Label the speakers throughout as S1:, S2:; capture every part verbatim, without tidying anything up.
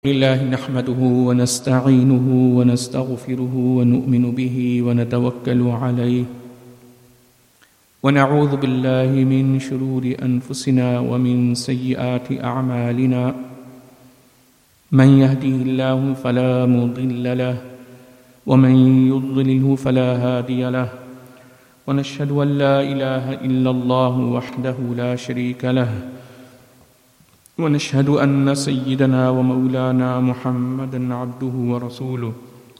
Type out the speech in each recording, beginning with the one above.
S1: لله نحمده ونستعينه ونستغفره ونؤمن به ونتوكل عليه ونعوذ بالله من شرور أنفسنا ومن سيئات أعمالنا من يهده الله فلا مضل له ومن يضلله فلا هادي له ونشهد أن لا إله إلا الله وحده لا شريك له ونشهد أن سيدنا ومولانا محمدا عبده ورسوله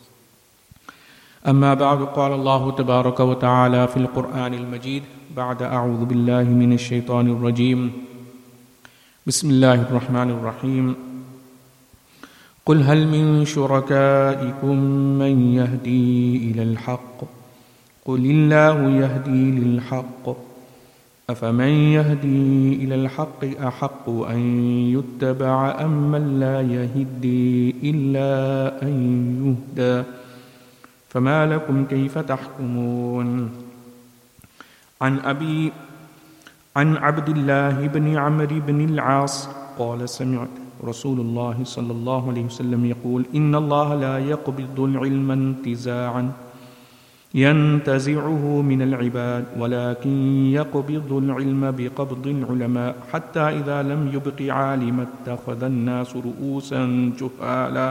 S1: أما بعد قال الله تبارك وتعالى في القرآن المجيد بعد أعوذ بالله من الشيطان الرجيم بسم الله الرحمن الرحيم قل هل من شركائكم من يهدي إلى الحق قل الله يهدي للحق أفمن يهدي إلى الحق أحق أن يتبع أم من لا يهدي إلا أن يهدى فما لكم كيف تحكمون عن أبي عن عبد الله بن عمرو بن العاص قال سمعت رسول الله صلى الله عليه وسلم يقول إن الله لا يقبض العلم انتزاعا ينتزعه من العباد ولكن يقبض العلم بقبض العلماء حتى إذا لم يبق عالم اتخذ الناس رؤوسا جهالا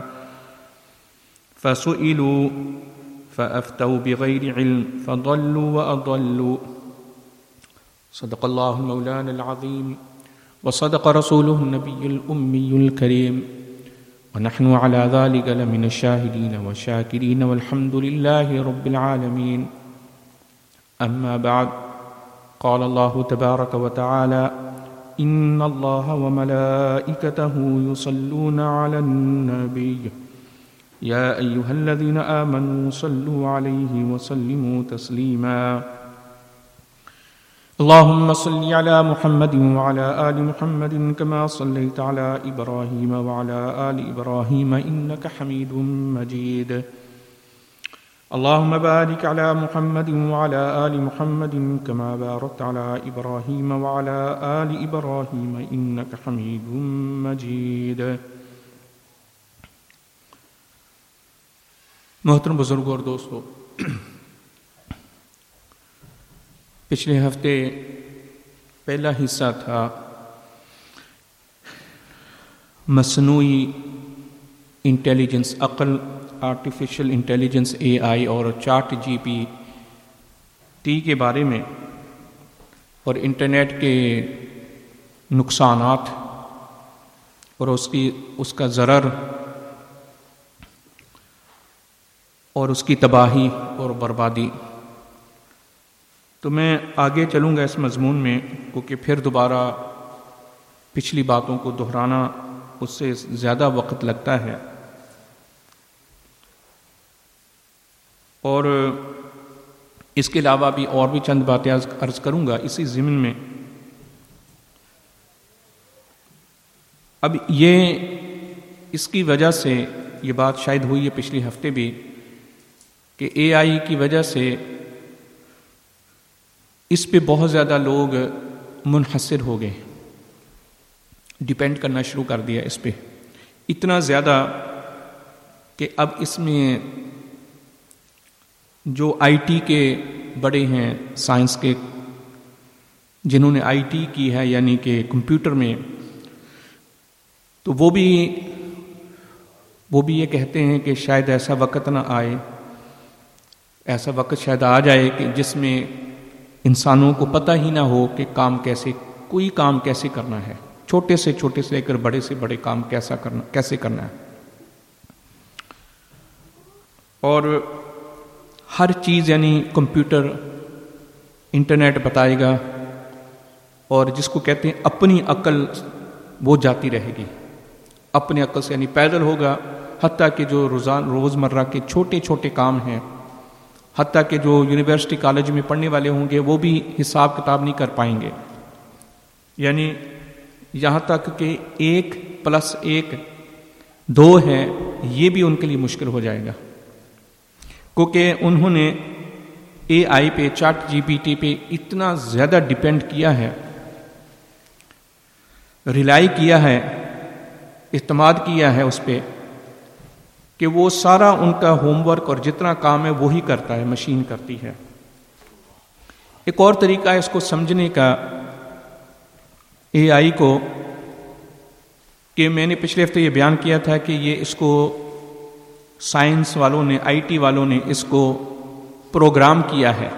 S1: فسئلوا فأفتوا بغير علم فضلوا وأضلوا صدق الله مولانا العظيم وصدق رسوله النبي الأمي الكريم ونحن على ذلك لمن الشاهدين والشاكرين والحمد لله رب العالمين أما بعد قال الله تبارك وتعالى إن الله وملائكته يصلون على النبي يا أيها الذين آمنوا صلوا عليه وسلموا تسليما اللهم صل على محمد وعلى آل محمد كما صليت على إبراهيم وعلى آل إبراهيم إنك حميد مجيد اللهم بارك على محمد وعلى آل محمد كما باركت على إبراهيم وعلى آل إبراهيم إنك حميد مجيد محترم بزرگوں اور دوستو، پچھلے ہفتے پہلا حصہ تھا مصنوعی انٹیلیجنس، عقل، آرٹیفیشل انٹیلیجنس اے آئی اور چیٹ جی پی ٹی کے بارے میں، اور انٹرنیٹ کے نقصانات اور اس کی اس کا ضرر اور اس کی تباہی اور بربادی. تو میں آگے چلوں گا اس مضمون میں، کیونکہ پھر دوبارہ پچھلی باتوں کو دہرانا اس سے زیادہ وقت لگتا ہے. اور اس کے علاوہ بھی اور بھی چند باتیں عرض کروں گا اسی ضمن میں. اب یہ اس کی وجہ سے یہ بات شاید ہوئی ہے پچھلے ہفتے بھی کہ اے آئی کی وجہ سے اس پہ بہت زیادہ لوگ منحصر ہو گئے، ڈیپینڈ کرنا شروع کر دیا اس پہ، اتنا زیادہ کہ اب اس میں جو آئی ٹی کے بڑے ہیں، سائنس کے جنہوں نے آئی ٹی کی ہے یعنی کہ کمپیوٹر میں، تو وہ بھی وہ بھی یہ کہتے ہیں کہ شاید ایسا وقت نہ آئے، ایسا وقت شاید آ جائے کہ جس میں انسانوں کو پتہ ہی نہ ہو کہ کام کیسے کوئی کام کیسے کرنا ہے، چھوٹے سے چھوٹے سے لے کر بڑے سے بڑے کام کیسا کرنا کیسے کرنا ہے. اور ہر چیز یعنی کمپیوٹر، انٹرنیٹ بتائے گا، اور جس کو کہتے ہیں اپنی عقل وہ جاتی رہے گی. اپنی عقل سے یعنی پیدل ہوگا، حتیٰ کہ جو روزان روزمرہ کے چھوٹے چھوٹے کام ہیں، حتیٰ کہ جو یونیورسٹی کالج میں پڑھنے والے ہوں گے وہ بھی حساب کتاب نہیں کر پائیں گے. یعنی یہاں تک کہ ایک پلس ایک دو ہے یہ بھی ان کے لیے مشکل ہو جائے گا، کیونکہ انہوں نے اے آئی پہ، چیٹ جی پی ٹی پہ اتنا زیادہ ڈیپینڈ کیا ہے، ریلائی کیا ہے اعتماد کیا ہے اس پہ کہ وہ سارا ان کا ہوم ورک اور جتنا کام ہے وہی کرتا ہے، مشین کرتی ہے۔ ایک اور طریقہ ہے اس کو سمجھنے کا اے آئی کو، کہ میں نے پچھلے ہفتے یہ بیان کیا تھا کہ یہ اس کو سائنس والوں نے، آئی ٹی والوں نے اس کو پروگرام کیا ہے۔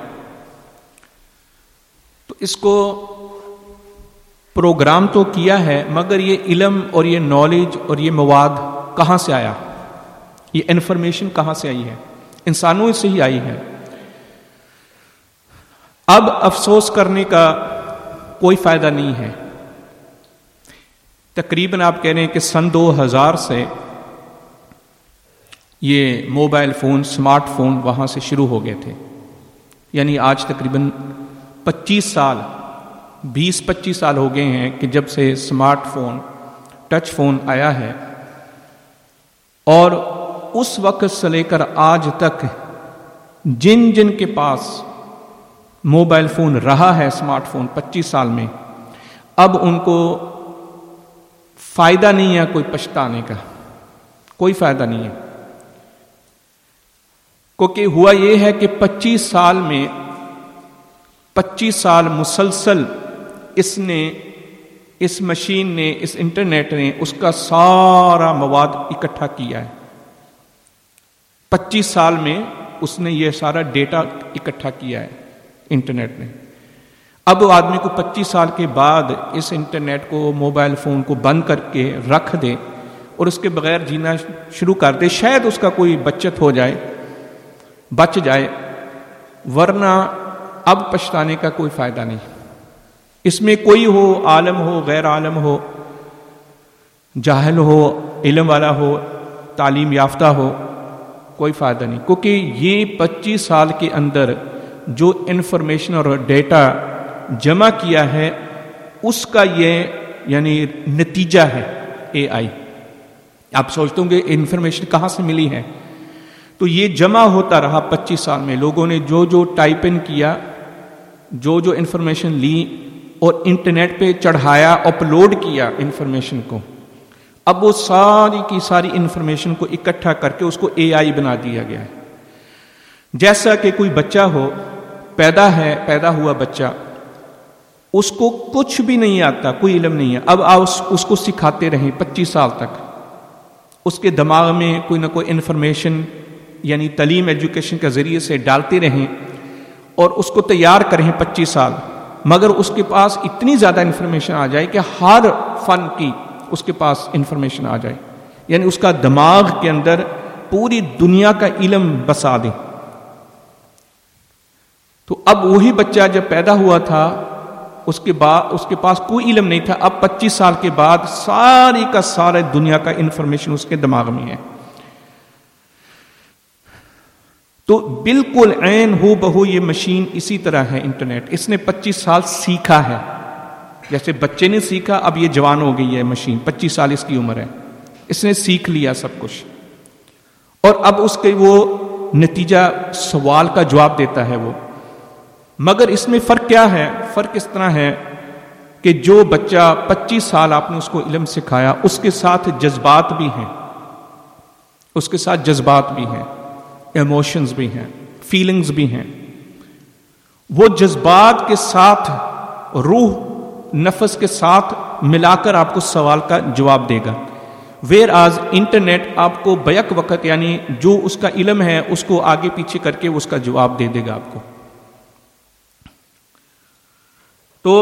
S1: تو اس کو پروگرام تو کیا ہے، مگر یہ علم اور یہ نالج اور یہ مواد کہاں سے آیا، یہ انفارمیشن کہاں سے آئی ہے؟ انسانوں سے ہی آئی ہے۔ اب افسوس کرنے کا کوئی فائدہ نہیں ہے۔ تقریباً آپ کہہ رہے ہیں کہ سن دو ہزار سے یہ موبائل فون، اسمارٹ فون وہاں سے شروع ہو گئے تھے، یعنی آج تقریباً پچیس سال بیس پچیس سال ہو گئے ہیں کہ جب سے اسمارٹ فون، ٹچ فون آیا ہے، اور اس وقت سے لے کر آج تک جن جن کے پاس موبائل فون رہا ہے، اسمارٹ فون پچیس سال میں، اب ان کو فائدہ نہیں ہے کوئی پچھتانے کا، کوئی فائدہ نہیں ہے۔ کیونکہ ہوا یہ ہے کہ پچیس سال میں پچیس سال مسلسل اس نے، اس مشین نے، اس انٹرنیٹ نے اس کا سارا مواد اکٹھا کیا ہے۔ پچیس سال میں اس نے یہ سارا ڈیٹا اکٹھا کیا ہے انٹرنیٹ نے۔ اب آدمی کو پچیس سال کے بعد اس انٹرنیٹ کو، موبائل فون کو بند کر کے رکھ دے اور اس کے بغیر جینا شروع کر دے، شاید اس کا کوئی بچت ہو جائے، بچ جائے، ورنہ اب پچھتانے کا کوئی فائدہ نہیں۔ اس میں کوئی ہو، عالم ہو، غیر عالم ہو، جاہل ہو، علم والا ہو، تعلیم یافتہ ہو، کوئی فائدہ نہیں، کیونکہ یہ پچیس سال کے اندر جو انفارمیشن اور ڈیٹا جمع کیا ہے اس کا یہ یعنی نتیجہ ہے اے آئی۔ آپ سوچتے ہوں گے انفارمیشن کہاں سے ملی ہے؟ تو یہ جمع ہوتا رہا پچیس سال میں، لوگوں نے جو جو ٹائپ ان کیا، جو جو انفارمیشن لی اور انٹرنیٹ پہ چڑھایا، اپلوڈ کیا انفارمیشن کو، اب وہ ساری کی ساری انفارمیشن کو اکٹھا کر کے اس کو اے آئی بنا دیا گیا ہے۔ جیسا کہ کوئی بچہ ہو، پیدا ہے، پیدا ہوا بچہ، اس کو کچھ بھی نہیں آتا، کوئی علم نہیں ہے، اب آپ اس کو سکھاتے رہیں پچیس سال تک، اس کے دماغ میں کوئی نہ کوئی انفارمیشن یعنی تعلیم، ایجوکیشن کے ذریعے سے ڈالتے رہیں اور اس کو تیار کریں پچیس سال، مگر اس کے پاس اتنی زیادہ انفارمیشن آ جائے کہ ہر فن کی اس کے پاس انفارمیشن آ جائے، یعنی اس کا دماغ کے اندر پوری دنیا کا علم بسا دے۔ تو اب وہی بچہ جب پیدا ہوا تھا اس کے بعد اس کے پاس کوئی علم نہیں تھا، اب پچیس سال کے بعد ساری کا سارے دنیا کا انفارمیشن اس کے دماغ میں ہے۔ تو بالکل عین ہو بہو یہ مشین اسی طرح ہے انٹرنیٹ، اس نے پچیس سال سیکھا ہے، جیسے بچے نے سیکھا، اب یہ جوان ہو گئی ہے مشین، پچیس سال اس کی عمر ہے، اس نے سیکھ لیا سب کچھ، اور اب اس کے وہ نتیجہ سوال کا جواب دیتا ہے وہ۔ مگر اس میں فرق کیا ہے؟ فرق اس طرح ہے کہ جو بچہ پچیس سال آپ نے اس کو علم سکھایا، اس کے ساتھ جذبات بھی ہیں، اس کے ساتھ جذبات بھی ہیں، ایموشنز بھی ہیں، فیلنگز بھی ہیں، وہ جذبات کے ساتھ، روح نفس کے ساتھ ملا کر آپ کو سوال کا جواب دے گا۔ ویر آز انٹرنیٹ آپ کو بیک وقت یعنی جو اس کا علم ہے اس کو آگے پیچھے کر کے اس کا جواب دے دے گا آپ کو۔ تو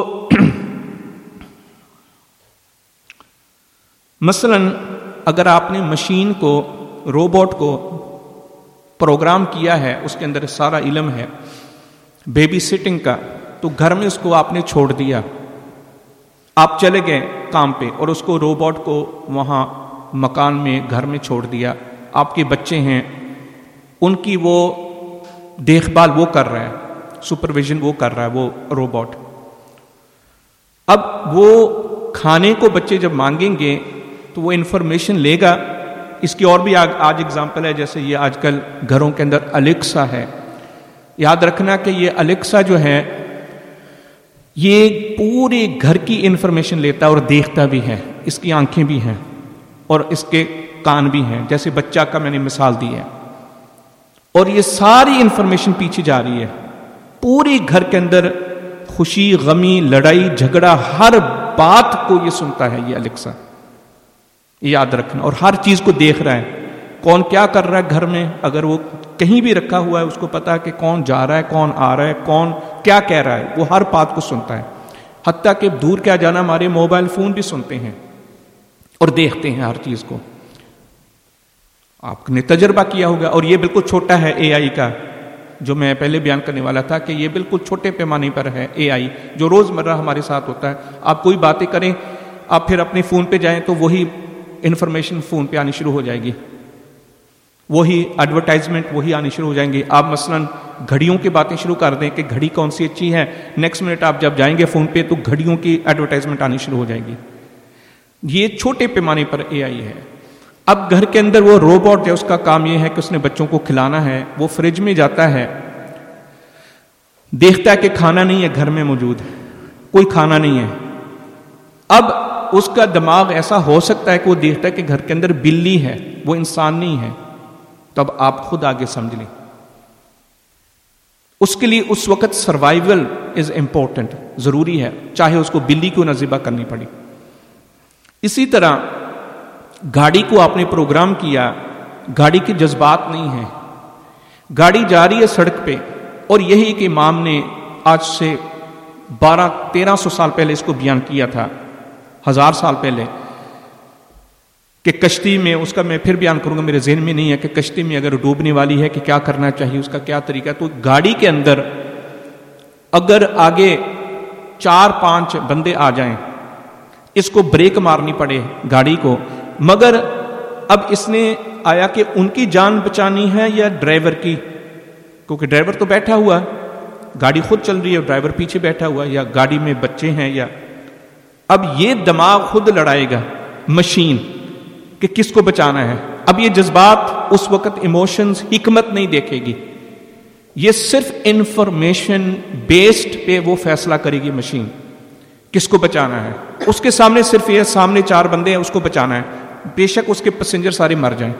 S1: مثلا اگر آپ نے مشین کو، روبوٹ کو پروگرام کیا ہے، اس کے اندر سارا علم ہے بیبی سٹنگ کا، تو گھر میں اس کو آپ نے چھوڑ دیا، آپ چلے گئے کام پہ اور اس کو روبوٹ کو وہاں مکان میں، گھر میں چھوڑ دیا، آپ کے بچے ہیں، ان کی وہ دیکھ بھال وہ کر رہا ہے، سپرویژن وہ کر رہا ہے وہ روبوٹ۔ اب وہ کھانے کو بچے جب مانگیں گے تو وہ انفارمیشن لے گا۔ اس کی اور بھی آج اگزامپل ہے، جیسے یہ آج کل گھروں کے اندر الیکسا ہے، یاد رکھنا کہ یہ الیکسا جو ہے یہ پورے گھر کی انفارمیشن لیتا ہے اور دیکھتا بھی ہے، اس کی آنکھیں بھی ہیں، اور اس کے کان بھی ہیں، جیسے بچہ کا میں نے مثال دی ہے، اور یہ ساری انفارمیشن پیچھے جا رہی ہے، پوری گھر کے اندر خوشی غمی لڑائی جھگڑا ہر بات کو یہ سنتا ہے یہ الیکسا، یاد رکھنا، اور ہر چیز کو دیکھ رہا ہے، کون کیا کر رہا ہے گھر میں، اگر وہ کہیں بھی رکھا ہوا ہے اس کو پتا ہے کہ کون جا رہا ہے کون آ رہا ہے کون کیا کہہ رہا ہے، وہ ہر بات کو سنتا ہے، حتیٰ کہ دور کیا جانا ہمارے موبائل فون بھی سنتے ہیں اور دیکھتے ہیں ہر چیز کو۔ آپ نے تجربہ کیا ہوگا، اور یہ بالکل چھوٹا ہے اے آئی کا جو میں پہلے بیان کرنے والا تھا کہ یہ بالکل چھوٹے پیمانے پر ہے اے آئی جو روزمرہ ہمارے ساتھ ہوتا ہے۔ آپ کوئی باتیں کریں، آپ پھر اپنے فون پہ جائیں تو وہی انفارمیشن فون پہ آنی شروع ہو جائے گی، وہی ایڈورٹائزمنٹ وہی آنی شروع ہو جائیں گے۔ آپ مثلا گھڑیوں کی باتیں شروع کر دیں کہ گھڑی کون سی اچھی ہے، نیکسٹ منٹ آپ جب جائیں گے فون پہ تو گھڑیوں کی ایڈورٹائزمنٹ آنی شروع ہو جائے گی۔ یہ چھوٹے پیمانے پر اے آئی ہے۔ اب گھر کے اندر وہ روبوٹ جو اس کا کام یہ ہے کہ اس نے بچوں کو کھلانا ہے، وہ فریج میں جاتا ہے، دیکھتا ہے کہ کھانا نہیں ہے گھر میں موجود، کوئی کھانا نہیں ہے، اب اس کا دماغ ایسا ہو سکتا ہے کہ وہ دیکھتا ہے کہ گھر کے اندر بلی ہے، وہ انسان نہیں ہے، تو اب آپ خود آگے سمجھ لیں، اس کے لیے اس وقت سروائیول از امپورٹنٹ، ضروری ہے، چاہے اس کو بلی کیوں نہ ذبح کرنی پڑی۔ اسی طرح گاڑی کو آپ نے پروگرام کیا، گاڑی کے جذبات نہیں ہیں، گاڑی جا رہی ہے سڑک پہ، اور یہی ایک امام نے آج سے بارہ تیرہ سو سال پہلے اس کو بیان کیا تھا، ہزار سال پہلے، کہ کشتی میں، اس کا میں پھر بیان کروں گا، میرے ذہن میں نہیں ہے، کہ کشتی میں اگر ڈوبنے والی ہے کہ کیا کرنا چاہیے، اس کا کیا طریقہ۔ تو گاڑی کے اندر اگر آگے چار پانچ بندے آ جائیں، اس کو بریک مارنی پڑے گاڑی کو، مگر اب اس نے آیا کہ ان کی جان بچانی ہے یا ڈرائیور کی، کیونکہ ڈرائیور تو بیٹھا ہوا ہے، گاڑی خود چل رہی ہے، ڈرائیور پیچھے بیٹھا ہوا ہے، یا گاڑی میں بچے ہیں، یا اب یہ دماغ خود لڑائے گا مشین کہ کس کو بچانا ہے۔ اب یہ جذبات اس وقت ایموشنز حکمت نہیں دیکھے گی، یہ صرف انفارمیشن بیسڈ پہ وہ فیصلہ کرے گی مشین کس کو بچانا ہے۔ اس کے سامنے صرف یہ سامنے چار بندے ہیں، اس کو بچانا ہے، بے شک اس کے پیسنجر سارے مر جائیں،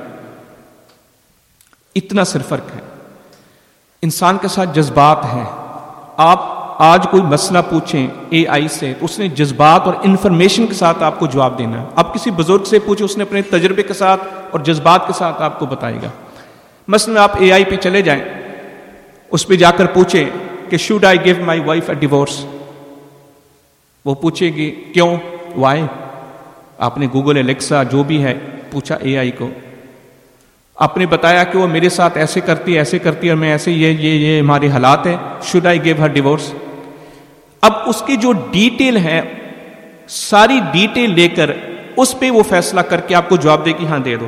S1: اتنا صرف فرق ہے۔ انسان کے ساتھ جذبات ہیں، آپ آج کوئی مسئلہ پوچھیں اے آئی سے تو اس نے جذبات اور انفارمیشن کے ساتھ آپ کو جواب دینا ہے۔ آپ کسی بزرگ سے پوچھیں، اس نے اپنے تجربے کے ساتھ اور جذبات کے ساتھ آپ کو بتائے گا۔ مثلا آپ اے آئی پہ چلے جائیں، اس پہ جا کر پوچھیں کہ should I give my wife a divorce, وہ پوچھے گی کیوں، وائی۔ آپ نے گوگل الیکسا جو بھی ہے پوچھا اے آئی کو، آپ نے بتایا کہ وہ میرے ساتھ ایسے کرتی ہے ایسے کرتی ہے اور میں ایسے، یہ یہ یہ ہمارے حالات ہیں، should I give her divorce. اب اس کی جو ڈیٹیل ہے ساری ڈیٹیل لے کر اس پہ وہ فیصلہ کر کے آپ کو جواب دے کہ ہاں دے دو،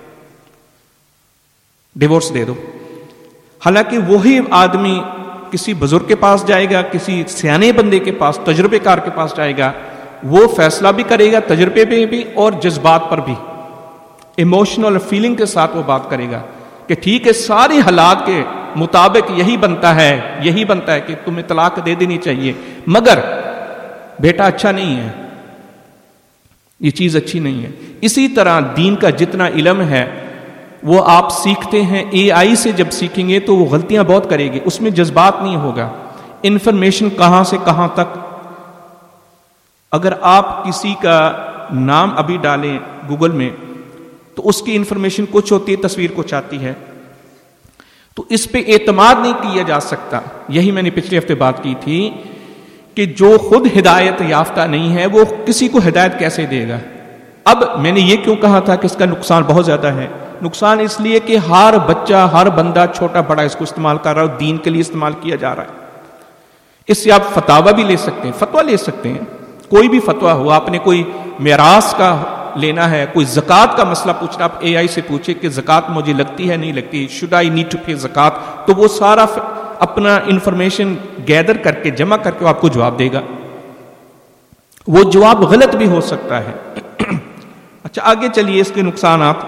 S1: ڈیورس دے دو۔ حالانکہ وہی آدمی کسی بزرگ کے پاس جائے گا، کسی سیانے بندے کے پاس، تجربے کار کے پاس جائے گا، وہ فیصلہ بھی کرے گا تجربے پہ بھی اور جذبات پر بھی، ایموشنل فیلنگ کے ساتھ وہ بات کرے گا کہ ٹھیک ہے سارے حالات کے مطابق یہی بنتا ہے، یہی بنتا ہے کہ تمہیں طلاق دے دینی چاہیے، مگر بیٹا اچھا نہیں ہے، یہ چیز اچھی نہیں ہے۔ اسی طرح دین کا جتنا علم ہے وہ آپ سیکھتے ہیں، اے آئی سے جب سیکھیں گے تو وہ غلطیاں بہت کرے گی، اس میں جذبات نہیں ہوگا، انفارمیشن کہاں سے کہاں تک۔ اگر آپ کسی کا نام ابھی ڈالیں گوگل میں تو اس کی انفارمیشن کچھ ہوتی ہے، تصویر کچھ آتی ہے، تو اس پہ اعتماد نہیں کیا جا سکتا۔ یہی میں نے پچھلے ہفتے بات کی تھی کہ جو خود ہدایت یافتہ نہیں ہے وہ کسی کو ہدایت کیسے دے گا۔ اب میں نے یہ کیوں کہا تھا کہ اس کا نقصان بہت زیادہ ہے، نقصان اس لیے کہ ہر بچہ ہر بندہ چھوٹا بڑا اس کو استعمال کر رہا ہے، دین کے لیے استعمال کیا جا رہا ہے۔ اس سے آپ فتاوی بھی لے سکتے ہیں، فتویٰ لے سکتے ہیں، کوئی بھی فتویٰ ہو، آپ نے کوئی میراث کا لینا ہے، کوئی زکوٰۃ کا مسئلہ پوچھنا، آپ اے آئی سے پوچھے کہ زکوٰۃ مجھے لگتی ہے نہیں لگتی، should I need to pay زکوٰۃ، تو وہ سارا اپنا انفارمیشن گیدر کر کے جمع کر کے آپ کو جواب دے گا۔ وہ جواب غلط بھی ہو سکتا ہے۔ اچھا آگے چلیے، اس کے نقصانات۔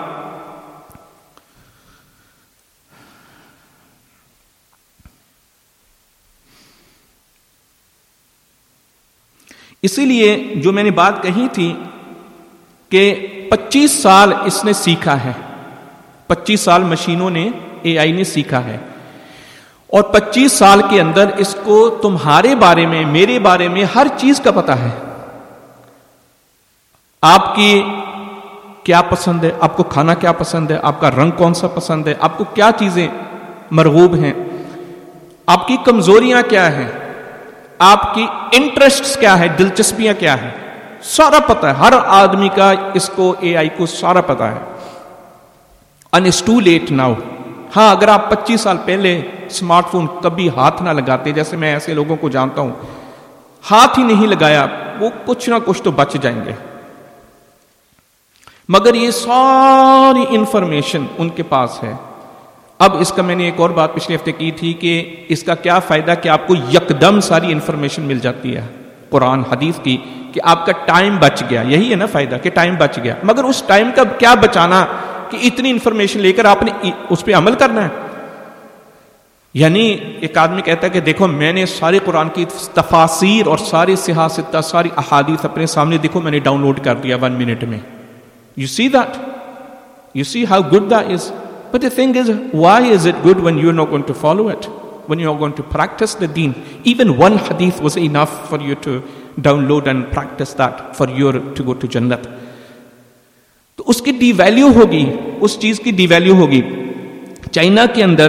S1: اسی لیے جو میں نے بات کہی تھی کہ پچیس سال اس نے سیکھا ہے، پچیس سال مشینوں نے، اے آئی نے سیکھا ہے، اور پچیس سال کے اندر اس کو تمہارے بارے میں، میرے بارے میں ہر چیز کا پتہ ہے. آپ کی کیا پسند ہے، آپ کو کھانا کیا پسند ہے، آپ کا رنگ کون سا پسند ہے، آپ کو کیا چیزیں مرغوب ہیں، آپ کی کمزوریاں کیا ہیں، آپ کی انٹرسٹس کیا ہے، دلچسپیاں کیا ہیں، سارا پتہ ہے. ہر آدمی کا اس کو، اے آئی کو سارا پتہ ہے. And it's too late now. ہاں اگر آپ پچیس سال پہلے اسمارٹ فون کبھی ہاتھ نہ لگاتے، جیسے میں ایسے لوگوں کو جانتا ہوں، ہاتھ ہی نہیں لگایا، وہ کچھ نہ کچھ تو بچ جائیں گے. مگر یہ ساری انفارمیشن ان کے پاس ہے. اب اس کا میں نے ایک اور بات پچھلے ہفتے کی تھی کہ اس کا کیا فائدہ کہ آپ کو یکدم ساری انفارمیشن مل جاتی ہے قرآن حدیث کی، کہ آپ کا ٹائم بچ گیا. یہی ہے نا فائدہ، کہ ٹائم بچ گیا. مگر اس ٹائم کا کیا بچانا کہ اتنی انفارمیشن لے کر آپ نے اس پہ عمل کرنا ہے. یعنی ایک آدمی کہتا ہے کہ دیکھو میں نے سارے قرآن کی تفاسیر اور ساری صحاح ستہ، ساری احادیث اپنے سامنے، دیکھو میں نے ڈاؤن لوڈ کر دیا ون منٹ میں. You see that? You see how good that is? But the thing is, why is it good when you're not going to follow it? When you're going to practice the deen? Even one hadith was enough for you to download and practice that for you to go to Jannat. تو اس کی D value ہوگی، اس چیز کی D value ہوگی. China کے اندر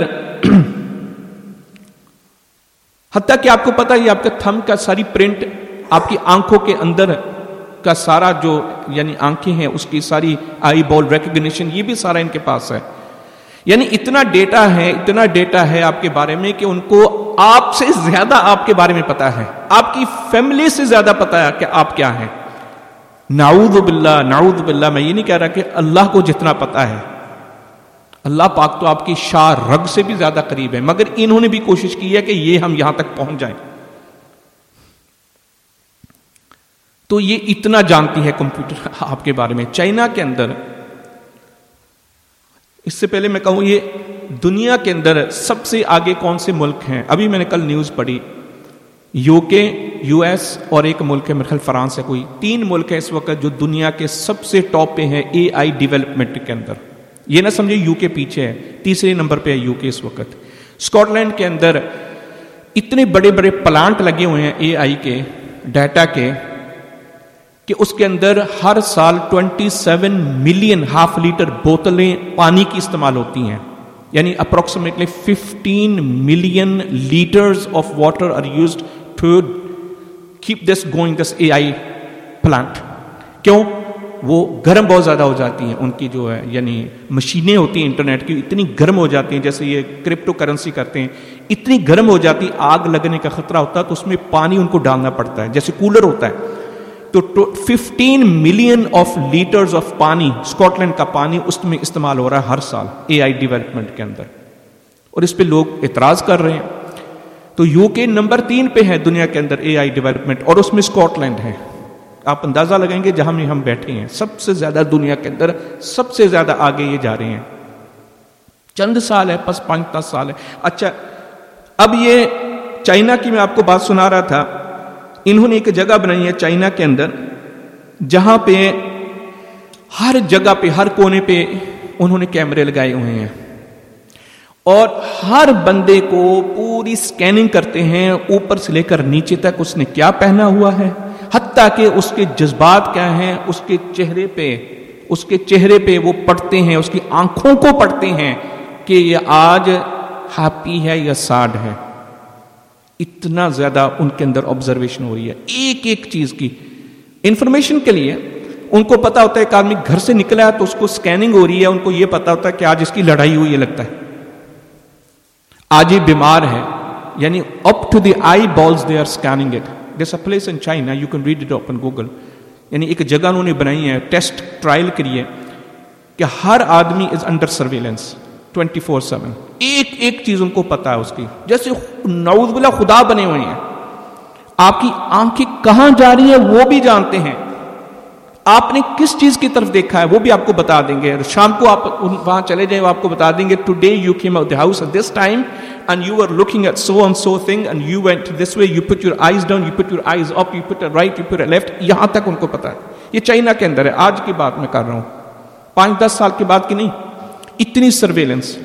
S1: حتیٰ کہ آپ کو پتا ہے آپ کا تھم کا ساری پرنٹ، آپ کی آنکھوں کے اندر کا سارا جو یعنی آنکھیں ہیں اس کی ساری آئی بال ریکگنیشن، یہ بھی سارا ان کے پاس ہے. یعنی اتنا ڈیٹا ہے، اتنا ڈیٹا ہے آپ کے بارے میں کہ ان کو آپ سے زیادہ آپ کے بارے میں پتا ہے، آپ کی فیملی سے زیادہ پتا ہے کہ آپ کیا ہیں. نعوذ باللہ، نعوذ باللہ. میں یہ نہیں کہہ رہا کہ اللہ کو جتنا پتا ہے، اللہ پاک تو آپ کی شاہ رگ سے بھی زیادہ قریب ہے، مگر انہوں نے بھی کوشش کی ہے کہ یہ ہم یہاں تک پہنچ جائیں. تو یہ اتنا جانتی ہے کمپیوٹر آپ کے بارے میں. چائنا کے اندر، اس سے پہلے میں کہوں یہ دنیا کے اندر سب سے آگے کون سے ملک ہیں؟ ابھی میں نے کل نیوز پڑھی، یو کے، یو ایس اور ایک ملک ہے میرے خیال فرانس ہے. کوئی تین ملک ہے اس وقت جو دنیا کے سب سے ٹاپ پہ ہیں اے آئی ڈیولپمنٹ کے اندر. یہ نہ سمجھے یو کے پیچھے ہے، تیسرے نمبر پہ ہے یو کے اس وقت. اسکاٹ لینڈ کے اندر اتنے بڑے بڑے پلانٹ لگے ہوئے ہیں اے آئی کے، ڈیٹا کے، کہ اس کے اندر ہر سال twenty seven million half litre بوتلیں پانی کی استعمال ہوتی ہیں. یعنی approximately fifteen million litres of water are used to keep this going, this A I plant. کیوں؟ وہ گرم بہت زیادہ ہو جاتی ہیں، ان کی جو ہے یعنی مشینیں ہوتی ہیں انٹرنیٹ کی اتنی گرم ہو جاتی ہیں، جیسے یہ کرپٹو کرنسی کرتے ہیں، اتنی گرم ہو جاتی، آگ لگنے کا خطرہ ہوتا ہے، تو اس میں پانی ان کو ڈالنا پڑتا ہے جیسے کولر ہوتا ہے. تو fifteen million of litres of پانی، اسکاٹ لینڈ کا پانی اس میں استعمال ہو رہا ہے ہر سال اے آئی ڈیولپمنٹ کے اندر، اور اس پہ لوگ اعتراض کر رہے ہیں. تو یو کے نمبر تین پہ ہے دنیا کے اندر اے آئی ڈیولپمنٹ، اور اس میں اسکاٹ لینڈ ہے. آپ اندازہ لگائیں گے جہاں میں ہم بیٹھے ہیں سب سے زیادہ دنیا کے اندر سب سے زیادہ آگے یہ جا رہے ہیں. چند سال ہے، بس پانچ دس سال ہے. اچھا اب یہ چائنا کی میں آپ کو بات سنا رہا تھا، انہوں نے ایک جگہ بنائی ہے چائنا کے اندر جہاں پہ ہر جگہ پہ، ہر کونے پہ انہوں نے کیمرے لگائے ہوئے ہیں، اور ہر بندے کو پوری سکیننگ کرتے ہیں اوپر سے لے کر نیچے تک، اس نے کیا پہنا ہوا ہے، حتیٰ کہ اس کے جذبات کیا ہیں، اس کے چہرے پہ اس کے چہرے پہ وہ پڑھتے ہیں، اس کی آنکھوں کو پڑھتے ہیں کہ یہ آج ہیپی ہے یا سیڈ ہے. اتنا زیادہ ان کے اندر آبزرویشن ہو رہی ہے ایک ایک چیز کی انفارمیشن کے لیے. ان کو پتا ہوتا ہے کہ آدمی گھر سے نکلا ہے تو اس کو سکیننگ ہو رہی ہے، ان کو یہ پتا ہوتا ہے کہ آج اس کی لڑائی ہوئی ہے، لگتا ہے آج یہ بیمار ہے، یعنی up to the eyeballs they are scanning it. There's a place in China, you can read it up on Google. یعنی ایک جگہ انہوں نے بنائی ہے ٹیسٹ ٹرائل کے لیے کہ ہر آدمی is under surveillance twenty four seven. ایک ایک چیز ان کو پتا ہے اس کی، جیسے نعوذ باللہ خدا بنے ہوئے ہیں. آپ کی آنکھیں کہاں جا رہی ہیں وہ بھی جانتے ہیں، آپ نے کس چیز کی طرف دیکھا ہے وہ بھی آپ کو بتا دیں گے. شام کو آپ وہاں چلے جائیں، وہ آپ کو بتا دیں گے today you came out the house at this time and you were looking at so and so thing and you went this way, you put your eyes down, you put your eyes up, you put it right, you put it left. یہاں تک ان کو پتا ہے. یہ China کے اندر ہے، آج کی بات میں کر رہا ہوں، پانچ دس سال کے بعد کی نہیں، اتنی سرویلنس.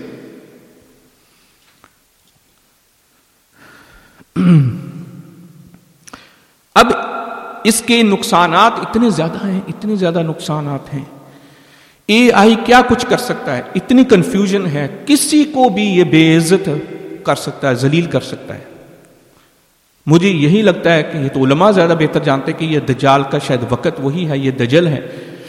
S1: اب اس کے نقصانات اتنے زیادہ ہیں، اتنے زیادہ نقصانات ہیں. اے آئی کیا کچھ کر سکتا ہے، اتنی کنفیوژن ہے، کسی کو بھی یہ بے عزت کر سکتا ہے، ذلیل کر سکتا ہے. مجھے یہی لگتا ہے کہ یہ تو علماء زیادہ بہتر جانتے کہ یہ دجال کا شاید وقت وہی ہے، یہ دجل ہے.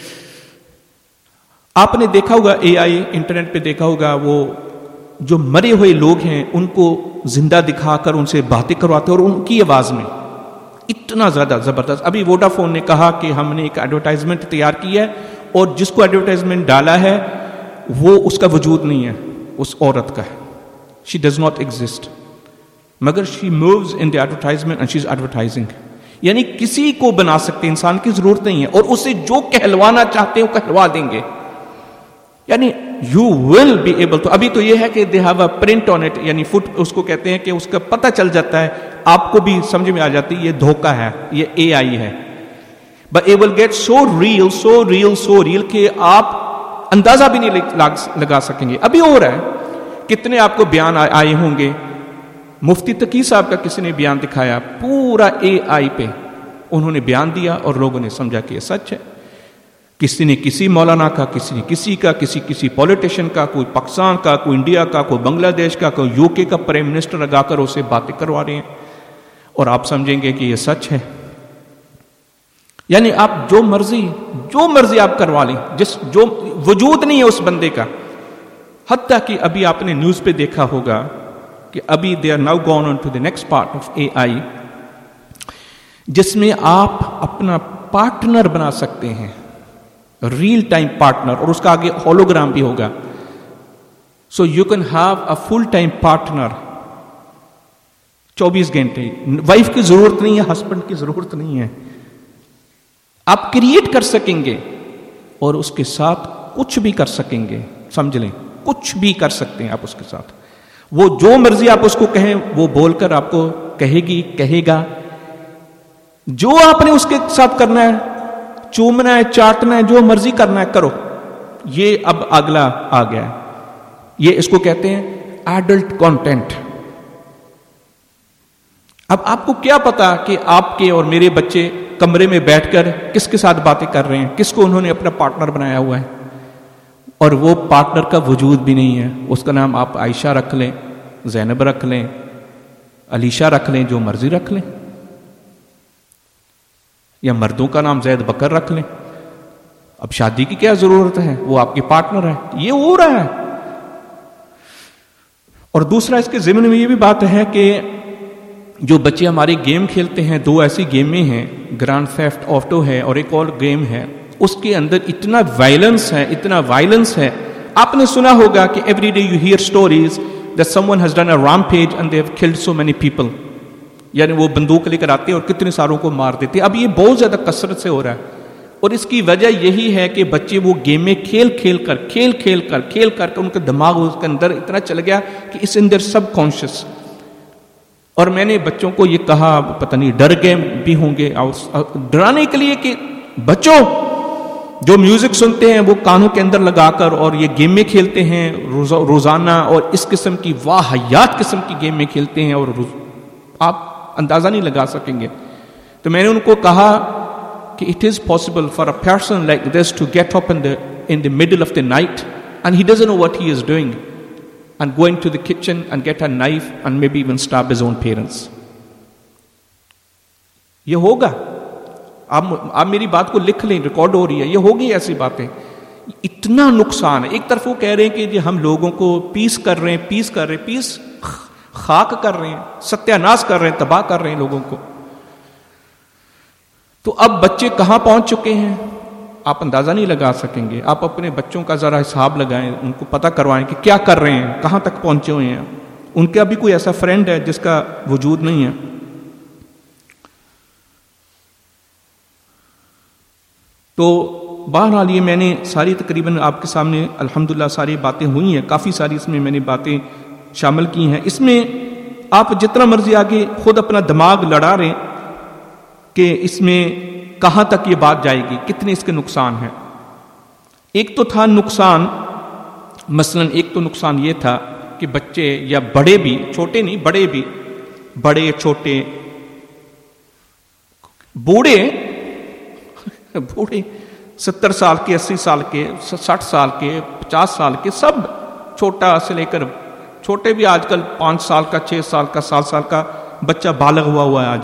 S1: آپ نے دیکھا ہوگا اے آئی انٹرنیٹ پہ دیکھا ہوگا، وہ جو مرے ہوئے لوگ ہیں ان کو زندہ دکھا کر ان سے باتیں کرواتے ہیں، اور ان کی آواز میں اتنا زیادہ زبردست. ابھی ووڈا فون نے کہا کہ ہم نے ایک ایڈورٹائزمنٹ تیار کی ہے اور جس کو ایڈورٹائزمنٹ ڈالا ہے وہ اس کا وجود نہیں ہے، اس عورت کا ہے. شی ڈز ناٹ ایگزسٹ، مگر she moves in the advertisement and she is advertising. یعنی کسی کو بنا سکتے، انسان کی ضرورت نہیں ہے، اور اسے جو کہلوانا چاہتے ہیں وہ کہلوا دیں گے. یعنی یو ول بی ایبل. تو ابھی تو یہ ہے کہ they have a print on it, یعنی فٹ اس کو کہتے ہیں کہ اس کا پتہ چل جاتا ہے، آپ کو بھی سمجھ میں آ جاتی ہے یہ دھوکہ ہے، یہ اے آئی ہے. But it will get so real, so real, so real کہ آپ اندازہ بھی نہیں لگا سکیں گے. ابھی ہو رہا ہے، کتنے آپ کو بیان آئے ہوں گے. مفتی تقی صاحب کا کسی نے بیان دکھایا پورا اے آئی پہ، انہوں نے بیان دیا اور لوگوں نے سمجھا کہ یہ سچ ہے. کسی نے کسی مولانا کا، کسی نے کسی کا، کسی کسی پولیٹیشین کا، کوئی پاکستان کا، کوئی انڈیا کا، کوئی بنگلہ دیش کا، کوئی یو کے کا پرائم منسٹر لگا کر اسے باتیں کروا رہے ہیں، اور آپ سمجھیں گے کہ یہ سچ ہے. یعنی آپ جو مرضی جو مرضی آپ کروا لیں، جس جو وجود نہیں ہے اس بندے کا. حتیٰ کہ ابھی آپ نے نیوز پہ دیکھا ہوگا کہ ابھی they are now gone on to the next part of A I, جس میں آپ اپنا پارٹنر بنا سکتے ہیں، ریل ٹائم پارٹنر، اور اس کا آگے ہولوگرام بھی ہوگا. So you can have a full time partner چوبیس گھنٹے. وائف کی ضرورت نہیں ہے، ہسبینڈ کی ضرورت نہیں ہے. آپ کریٹ کر سکیں گے اور اس کے ساتھ کچھ بھی کر سکیں گے. سمجھ لیں، کچھ بھی کر سکتے ہیں آپ اس کے ساتھ. وہ جو مرضی آپ اس کو کہیں وہ بول کر آپ کو کہے گی، کہے گا. جو آپ نے اس کے ساتھ کرنا ہے، چومنا ہے، چاٹنا ہے، جو مرضی کرنا ہے کرو. یہ اب اگلا آ گیا ہے، یہ اس کو کہتے ہیں ایڈلٹ کانٹینٹ. اب آپ کو کیا پتا کہ آپ کے اور میرے بچے کمرے میں بیٹھ کر کس کے ساتھ باتیں کر رہے ہیں، کس کو انہوں نے اپنا پارٹنر بنایا ہوا ہے، اور وہ پارٹنر کا وجود بھی نہیں ہے. اس کا نام آپ عائشہ رکھ لیں، زینب رکھ لیں، علیشہ رکھ لیں، جو مرضی رکھ لیں، یا مردوں کا نام زید بکر رکھ لیں. اب شادی کی کیا ضرورت ہے، وہ آپ کے پارٹنر ہے. یہ ہو رہا ہے. اور دوسرا اس کے ضمن میں یہ بھی بات ہے کہ جو بچے ہمارے گیم کھیلتے ہیں، دو ایسی گیمیں ہیں، گرانڈ تھیفٹ آٹو ہے اور ایک اور گیم ہے، اس کے اندر اتنا وائلنس ہے، اتنا وائلنس ہے. آپ نے سنا ہوگا کہ every day you hear stories that someone has done a rampage and they have killed so many people. یعنی وہ بندوق لے کر آتے ہیں اور کتنے ساروں کو مار دیتے ہیں. اب یہ بہت زیادہ کثرت سے ہو رہا ہے، اور اس کی وجہ یہی ہے کہ بچے وہ گیمیں کھیل کھیل کر کھیل کھیل کر کھیل کر ان کا دماغ اس کے اندر اتنا چل گیا کہ اس اندر سب کانشیس. اور میں نے بچوں کو یہ کہا، پتہ نہیں ڈر گئے بھی ہوں گے، ڈرانے کے لیے کہ بچوں جو میوزک سنتے ہیں وہ کانوں کے اندر لگا کر اور یہ گیمیں کھیلتے ہیں روزانہ، اور اس قسم کی واہیات قسم کی گیمیں کھیلتے ہیں، اور آپ اندازہ نہیں لگا سکیں گے. تو میں نے ان کو کہا کہ it is possible for a person like this to get up in in the middle of the night and he doesn't know what he is doing and going to the kitchen and get a knife and maybe even stab his own parents. یہ ہوگا. آپ آپ میری بات کو لکھ لیں، record ہو رہی ہے، یہ ہوگی ایسی باتیں. اتنا نقصان ہے. ایک طرف وہ کہہ رہے ہیں کہ جی ہم لوگوں کو پیس کر رہے ہیں، پیس کر رہے ہیں، پیس خاک کر رہے ہیں، ستیہ ناش کر رہے ہیں، تباہ کر رہے ہیں لوگوں کو. تو اب بچے کہاں پہنچ چکے ہیں آپ اندازہ نہیں لگا سکیں گے. آپ اپنے بچوں کا ذرا حساب لگائیں، ان کو پتہ کروائیں کہ کیا کر رہے ہیں، کہاں تک پہنچے ہوئے ہیں. ان کا بھی کوئی ایسا فرینڈ ہے جس کا وجود نہیں ہے. تو بہرحال یہ میں نے ساری تقریباً آپ کے سامنے الحمدللہ ساری باتیں ہوئی ہیں، کافی ساری اس میں میں نے باتیں شامل کی ہیں. اس میں آپ جتنا مرضی آگے خود اپنا دماغ لڑا رہے کہ اس میں کہاں تک یہ بات جائے گی، کتنے اس کے نقصان ہیں۔ ایک تو تھا نقصان، مثلا ایک تو نقصان یہ تھا کہ بچے یا بڑے بھی، چھوٹے نہیں بڑے بھی، بڑے چھوٹے بوڑھے بوڑھے ستر سال کے، اسی سال کے، ساٹھ سال کے، پچاس سال کے، سب چھوٹا سے لے کر چھوٹے بھی آج کل پانچ سال کا، چھ سال کا، سات سال کا بچہ بالغ ہوا ہوا ہے آج،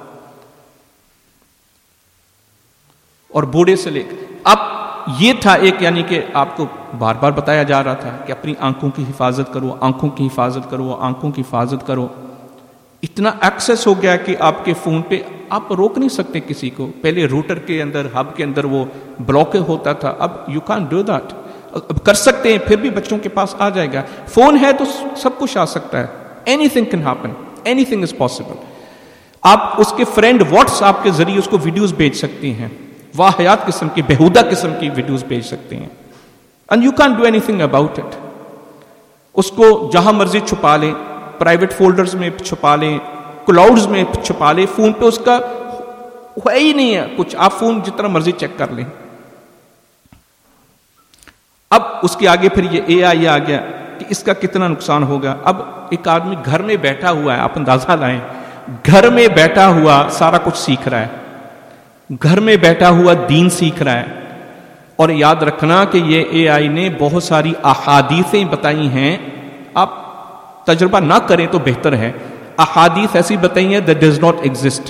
S1: اور بوڑھے سے لے کر اب یہ تھا ایک، یعنی کہ آپ کو بار بار بتایا جا رہا تھا کہ اپنی آنکھوں کی حفاظت کرو، آنکھوں کی حفاظت کرو، آنکھوں کی حفاظت کرو۔ اتنا ایکسیس ہو گیا کہ آپ کے فون پہ آپ روک نہیں سکتے کسی کو۔ پہلے روٹر کے اندر، ہب کے اندر وہ بلاک ہوتا تھا، اب یو کانٹ ڈو دیٹ۔ اب کر سکتے ہیں، پھر بھی بچوں کے پاس آ جائے گا۔ فون ہے تو سب کچھ آ سکتا ہے، anything can happen, anything is possible. آپ اس کے فرینڈ واٹس ایپ کے ذریعے اس کو ویڈیوز بھیج سکتے ہیں، واہیات قسم کی، بےہودہ قسم کی ویڈیوز بھیج سکتے ہیں، and you can't do anything about it. اس کو جہاں مرضی چھپا لیں، پرائیویٹ فولڈرز میں چھپا لیں، کلاؤڈز میں چھپا لیں، فون پہ اس کا ہے ہی نہیں ہے کچھ، آپ فون جتنا مرضی چیک کر لیں۔ اب اس کے آگے پھر یہ اے آئی آ گیا کہ اس کا کتنا نقصان ہوگا۔ اب ایک آدمی گھر میں بیٹھا ہوا ہے، آپ اندازہ لائیں، گھر میں بیٹھا ہوا سارا کچھ سیکھ رہا ہے، گھر میں بیٹھا ہوا دین سیکھ رہا ہے۔ اور یاد رکھنا کہ یہ اے آئی نے بہت ساری احادیثیں بتائی ہیں، آپ تجربہ نہ کریں تو بہتر ہے۔ احادیث ایسی بتائی ہیں that does not exist،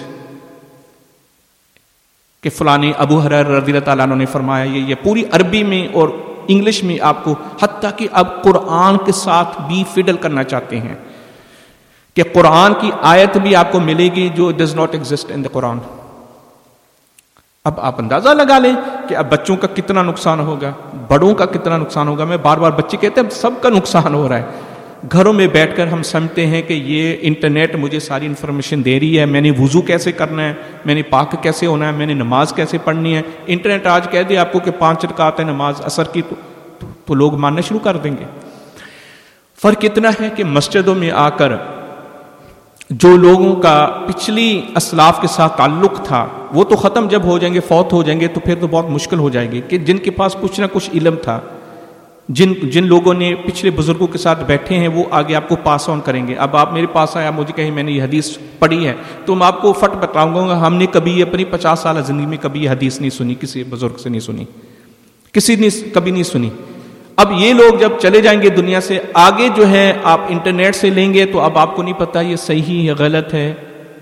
S1: کہ فلانے ابو ہریرہ رضی اللہ تعالیٰ عنہ نے فرمایا، یہ یہ پوری عربی میں اور انگلش میں آپ کو، حتیٰ کہ اب قرآن کے ساتھ بھی فڈل کرنا چاہتے ہیں کہ قرآن کی آیت بھی آپ کو ملے گی جو does not exist in the Quran۔ اب آپ اندازہ لگا لیں کہ اب بچوں کا کتنا نقصان ہوگا، بڑوں کا کتنا نقصان ہوگا۔ میں بار بار بچے کہتے ہیں سب کا نقصان ہو رہا ہے۔ گھروں میں بیٹھ کر ہم سمجھتے ہیں کہ یہ انٹرنیٹ مجھے ساری انفارمیشن دے رہی ہے، میں نے وضو کیسے کرنا ہے، میں نے پاک کیسے ہونا ہے، میں نے نماز کیسے پڑھنی ہے۔ انٹرنیٹ آج کہہ دے آپ کو کہ پانچ رکعت ہے نماز عصر کی، تو, تو, تو لوگ ماننا شروع کر دیں گے۔ فرق اتنا ہے کہ مسجدوں میں آ کر جو لوگوں کا پچھلی اسلاف کے ساتھ تعلق تھا وہ تو ختم جب ہو جائیں گے، فوت ہو جائیں گے، تو پھر تو بہت مشکل ہو جائے گی کہ جن کے پاس کچھ نہ کچھ علم تھا، جن جن لوگوں نے پچھلے بزرگوں کے ساتھ بیٹھے ہیں، وہ آگے آپ کو پاس آن کریں گے۔ اب آپ میرے پاس آئے، آپ مجھے کہیں میں نے یہ حدیث پڑھی ہے، تو میں آپ کو فٹ بتاؤں گا ہم نے کبھی اپنی پچاس سالہ زندگی میں کبھی یہ حدیث نہیں سنی، کسی بزرگ سے نہیں سنی، کسی نے کبھی نہیں سنی۔ اب یہ لوگ جب چلے جائیں گے دنیا سے، آگے جو ہے آپ انٹرنیٹ سے لیں گے تو اب آپ کو نہیں پتا یہ صحیح یا غلط ہے۔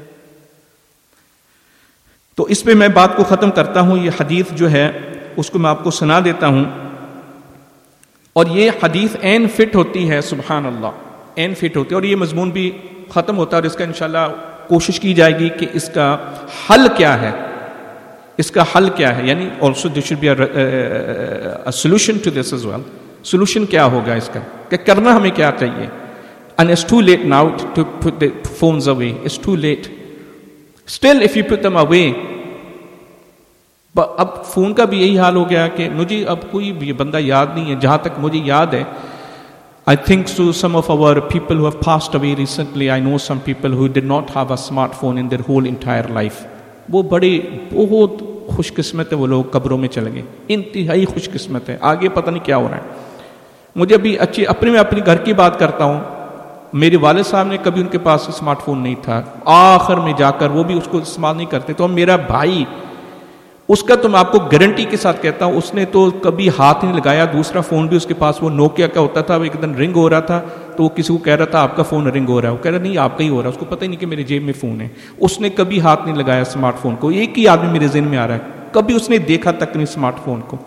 S1: تو اس پہ میں بات کو ختم کرتا ہوں۔ یہ حدیث جو ہے اس کو میں آپ کو سنا دیتا ہوں، اور یہ حدیث عین فٹ ہوتی ہے، سبحان اللہ، عین فٹ ہوتی ہے، اور یہ مضمون بھی ختم ہوتا ہے، اور اس کا انشاءاللہ کوشش کی جائے گی کہ اس کا حل کیا ہے، اس کا حل کیا ہے، یعنی also there should be a, a, a solution to this as well۔ solution کیا ہوگا اس کا، کہ کرنا ہمیں کیا چاہیے۔ and it's too late now to put the phones away، it's too late still if you put them away۔ اب phone کا بھی یہی حال ہو گیا کہ مجھے اب کوئی بھی بندہ یاد نہیں ہے، جہاں تک مجھے یاد ہے I think so some of our people who have passed away recently, I know some people who did not have a smartphone in their whole entire life۔ وہ بڑے بہت خوش قسمت ہے، وہ لوگ قبروں میں چلے گئے، انتہائی خوش قسمت ہے، آگے پتہ نہیں کیا ہو رہا ہے۔ مجھے ابھی اچھی اپنے میں اپنی گھر کی بات کرتا ہوں، میرے والد صاحب نے کبھی ان کے پاس اسمارٹ فون نہیں تھا، آخر میں جا کر وہ بھی اس کو استعمال نہیں کرتے، تو میرا بھائی، اس کا تو میں آپ کو گارنٹی کے ساتھ کہتا ہوں، اس نے تو کبھی ہاتھ نہیں لگایا۔ دوسرا فون بھی اس کے پاس وہ نوکیا کا ہوتا تھا، وہ ایک دن رنگ ہو رہا تھا تو وہ کسی کو کہہ رہا تھا آپ کا فون رنگ ہو رہا ہے، وہ کہہ رہا نہیں آپ کا ہی ہو رہا ہے، اس کو پتہ ہی نہیں کہ میرے جیب میں فون ہے۔ اس نے کبھی ہاتھ نہیں لگایا اسمارٹ فون کو۔ ایک ہی آدمی میرے ذہن میں آ رہا ہے، کبھی اس نے دیکھا تک نہیں اسمارٹ فون کو۔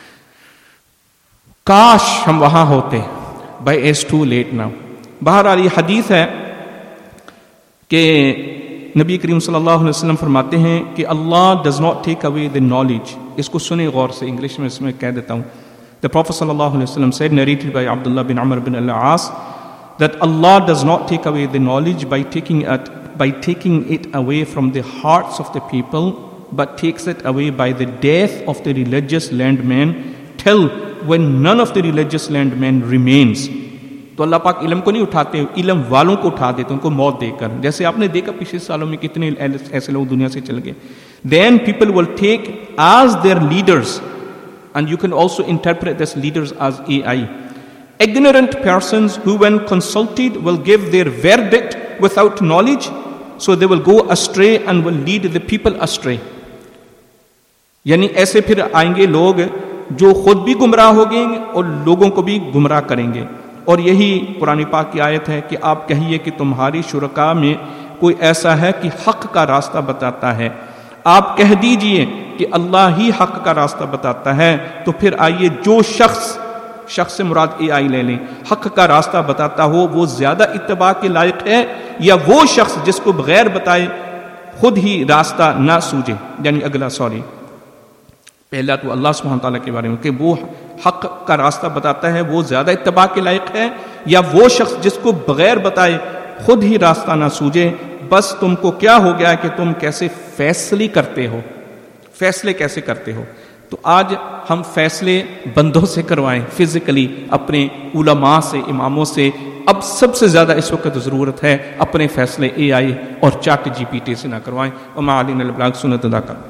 S1: کاش ہم وہاں ہوتے، بھائی اٹس ٹو لیٹ ناؤ۔ بہرحال یہ حدیث ہے کہ نبی کریم صلی اللہ علیہ وسلم فرماتے ہیں کہ Allah does not take away the knowledge. اس کو سنیں غور سے، انگلش میں اس میں کہہ دیتا ہوں۔ The Prophet صلی اللہ علیہ وسلم said, narrated by Abdullah bin Amr bin al-As, that Allah does not take away the knowledge by taking it by taking it away from the hearts of the people, but takes it away by the death of the religious landmen till when none of the religious landmen remains۔ تو اللہ پاک علم کو نہیں اٹھاتے، علم والوں کو اٹھا دیتے، ان کو موت دے کر۔ جیسے آپ نے دیکھا پچھلے سالوں میں کتنے ایسے لوگ دنیا سے چل گئے۔ Then people will take as their leaders, and you can also interpret this leaders as A I, ignorant persons who when consulted will give their verdict without knowledge, so they will go astray and will lead the people astray. یعنی ایسے پھر آئیں گے لوگ جو خود بھی گمراہ ہو گئیں گے اور لوگوں کو بھی گمراہ کریں گے. اور یہی قرآن پاک کی آیت ہے کہ آپ کہیے کہ تمہاری شرکاء میں کوئی ایسا ہے کہ حق کا راستہ بتاتا ہے. آپ کہہ دیجئے کہ اللہ ہی حق کا راستہ بتاتا ہے. تو پھر آئیے جو شخص شخص سے مراد اے آئی لے لیں, حق کا راستہ بتاتا ہو وہ زیادہ اتباع کے لائق ہے, یا وہ شخص جس کو بغیر بتائے خود ہی راستہ نہ سوجے. یعنی اگلا سوری پہلا تو اللہ سبحانہ تعالیٰ کے بارے میں کہ وہ حق کا راستہ بتاتا ہے وہ زیادہ اتباع کے لائق ہے, یا وہ شخص جس کو بغیر بتائے خود ہی راستہ نہ سوجے. بس تم کو کیا ہو گیا کہ تم کیسے فیصلے کرتے ہو, فیصلے کیسے کرتے ہو. تو آج ہم فیصلے بندوں سے کروائیں, فزیکلی اپنے علماء سے, اماموں سے. اب سب سے زیادہ اس وقت ضرورت ہے اپنے فیصلے اے آئی اور چیٹ جی پی ٹی سے نہ کروائیں. وما علینا الا البلاغ. سنت ادا کر.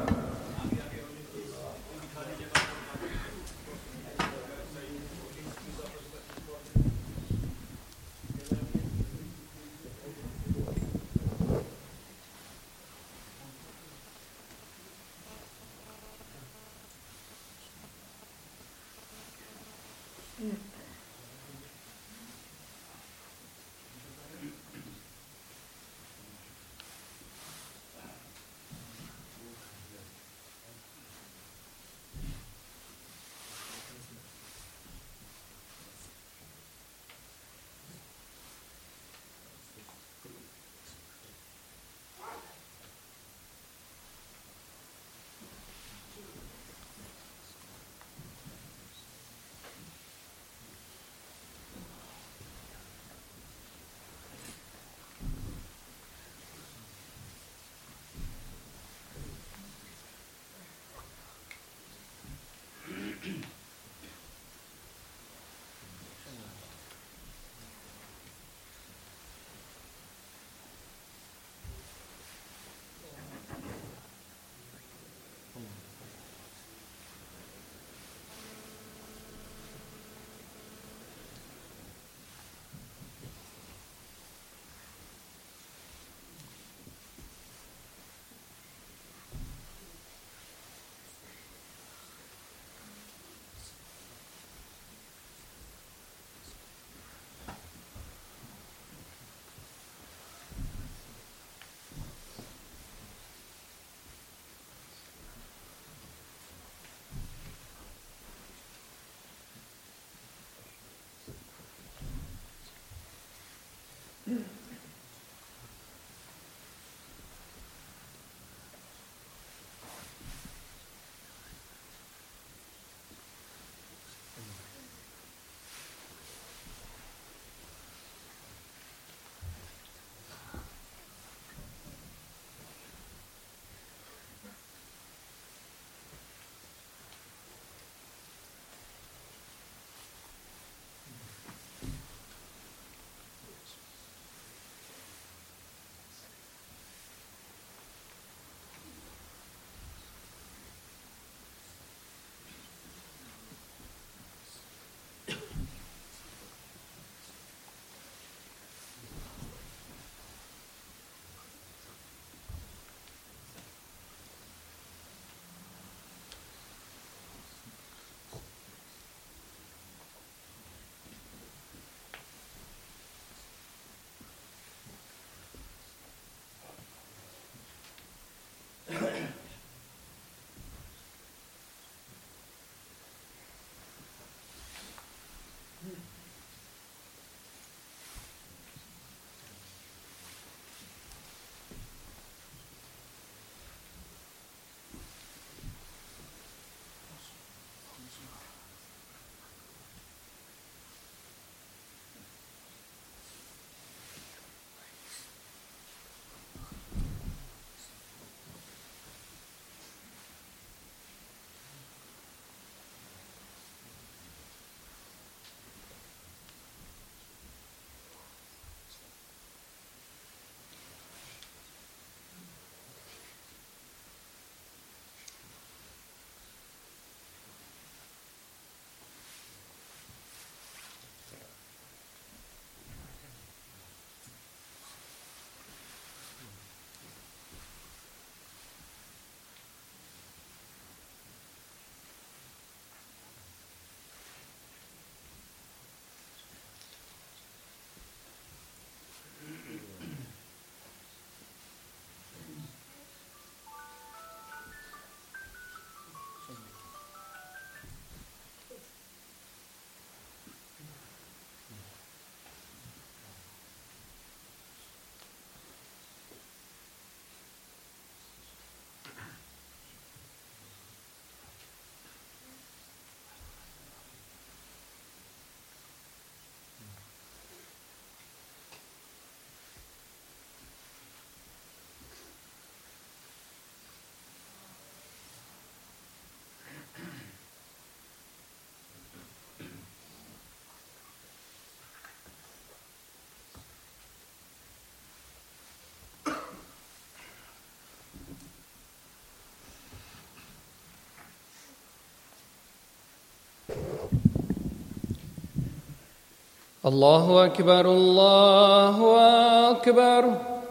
S2: الله أكبر الله أكبر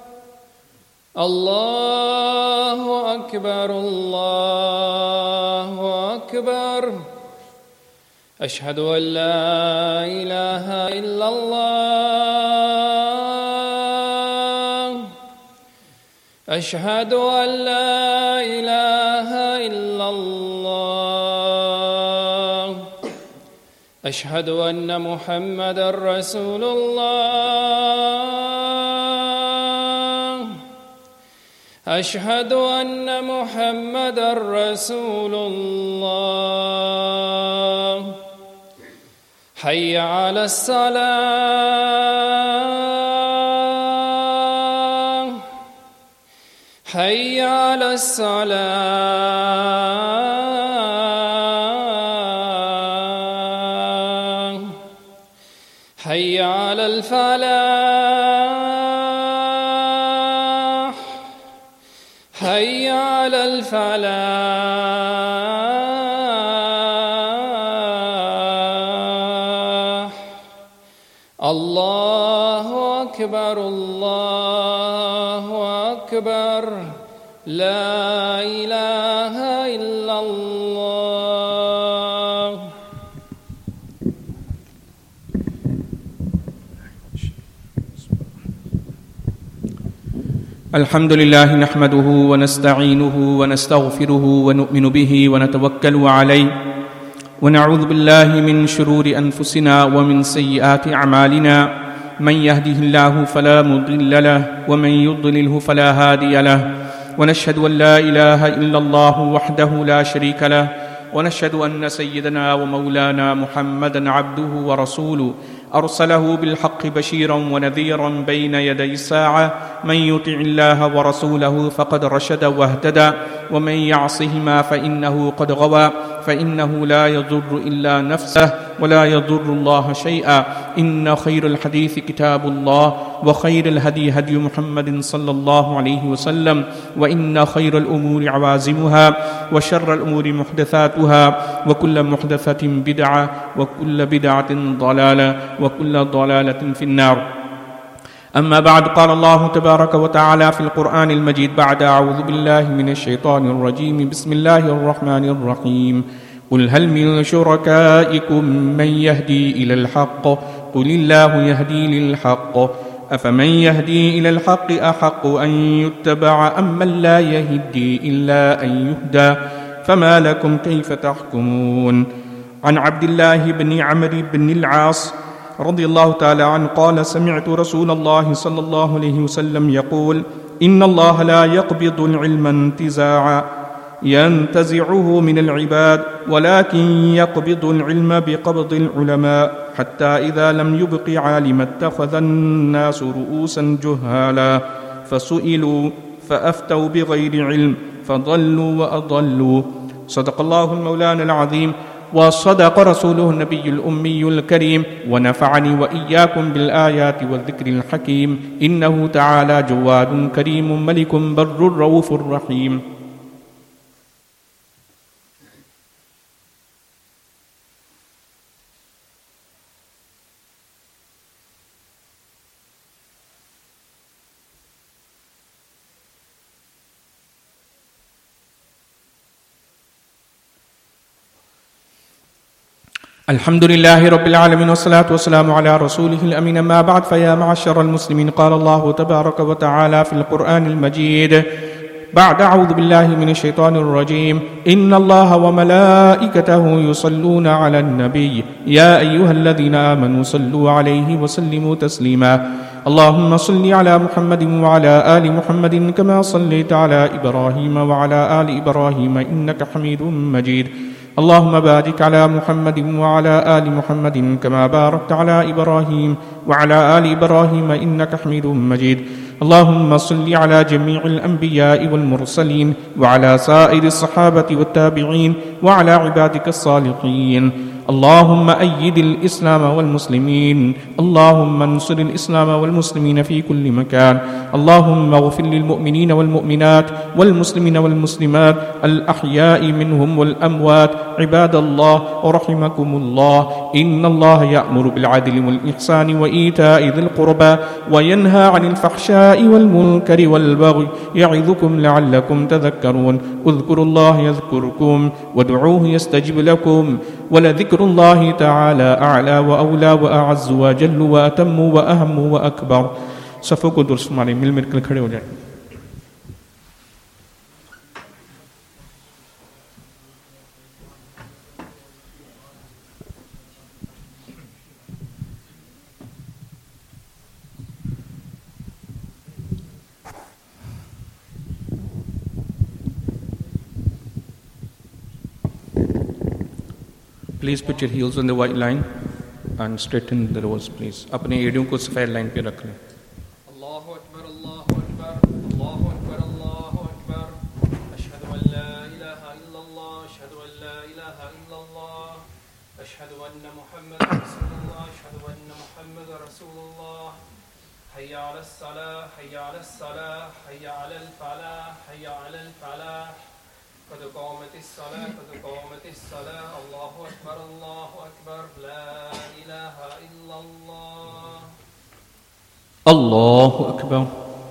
S2: الله أكبر الله أكبر أشهد أن لا إله إلا الله أشهد أن لا إله إلا الله أشهد أن محمدًا رسول الله أشهد أن محمدًا رسول الله حي على الصلاة حي على الصلاة حي على الفلاح حي على الفلاح الله أكبر الله أكبر لا إله إلا الله.
S1: الحمد لله نحمده ونستعينه ونستغفره ونؤمن به ونتوكل عليه ونعوذ بالله من شرور أنفسنا ومن سيئات أعمالنا من يهده الله فلا مضل له ومن يضلله فلا هادي له ونشهد أن لا إله إلا الله وحده لا شريك له ونشهد أن سيدنا ومولانا محمدًا عبده ورسوله أرسله بالحق بشيرا ونذيرا بين يدي الساعة من يطع الله ورسوله فقد رشد واهتدى ومن يعصهما فإنه قد غوى فإنه لا يضر إلا نفسه ولا يضر الله شيئا. إن خير الحديث كتاب الله وخير الهدي هدي محمد صلى الله عليه وسلم وإن خير الأمور عوازمها وشر الأمور محدثاتها وكل محدثة بدعة وكل بدعة ضلالة وكل ضلالة في النار. أما بعد، قال الله تبارك وتعالى في القرآن المجيد بعد أعوذ بالله من الشيطان الرجيم بسم الله الرحمن الرحيم قل هل من شركائكم من يهدي إلى الحق قل الله يهدي للحق أفمن يهدي إلى الحق أحق أن يتبع أم من لا يهدي إلا أن يهدى فما لكم كيف تحكمون. عن عبد الله بن عمرو بن العاص رضي الله تعالى عنه قال سمعت رسول الله صلى الله عليه وسلم يقول إن الله لا يقبض العلم انتزاعا ينتزعه من العباد ولكن يقبض العلم بقبض العلماء حتى إذا لم يبق عالم اتخذ الناس رؤوسا جهالا فسئلوا فأفتوا بغير علم فضلوا وأضلوا. صدق الله المولان العظيم وصدق رسوله النبي الأمي الكريم ونفعني وإياكم بالآيات والذكر الحكيم إنه تعالى جواد كريم ملك بر رؤوف رحيم. الحمد لله رب العالمين والصلاة والسلام على رسوله الأمين. ما بعد، فيا معشر المسلمين، قال الله تبارك وتعالى في القرآن المجيد بعد أعوذ بالله من الشيطان الرجيم إن الله وملائكته يصلون على النبي يا أيها الذين آمنوا صلوا عليه وسلموا تسليما. اللهم صل على محمد وعلى آل محمد كما صليت على إبراهيم وعلى آل إبراهيم إنك حميد مجيد. اللهم بارك على محمد وعلى آل محمد كما باركت على إبراهيم وعلى آل إبراهيم إنك حميد مجيد. اللهم صل على جميع الأنبياء والمرسلين وعلى سائر الصحابة والتابعين وعلى عبادك الصالحين. اللهم أيد الإسلام والمسلمين، اللهم انصر الإسلام والمسلمين في كل مكان، اللهم اغفر للمؤمنين والمؤمنات والمسلمين والمسلمات الأحياء منهم والأموات. عباد الله رحمكم الله، إن الله يأمر بالعدل والإحسان وإيتاء ذي القربى وينهى عن الفحشاء والمنكر والبغي يعظكم لعلكم تذكرون. اذكروا الله يذكركم وادعوه يستجب لكم، ولذكر الله تعالى أعلى وأولى وأعز وأجل وأتم وأهم وأكبر. सफ़ों को दुरुस्त मारें, मिल मिल कर खड़े हो जाएं. Please put your heels on the white line and straighten the rows, please. अपने एड़ियों को सफ़ेद लाइन पे रख लें.
S2: Allahu Akbar, Allahu Akbar, Allahu Akbar, Allahu Akbar. Ashhadu an la ilaha illallah, ashhadu an la ilaha illallah, ashhadu anna Muhammadan Rasulullah, ashhadu anna Muhammadan Rasulullah. Hayya ala as-salah, hayya ala as-salah, hayya ala al-falah, hayya ala al-falah. قد قامت الصلاة قد قامت الصلاة. الله أكبر الله أكبر لا إله إلا الله.
S1: الله أكبر.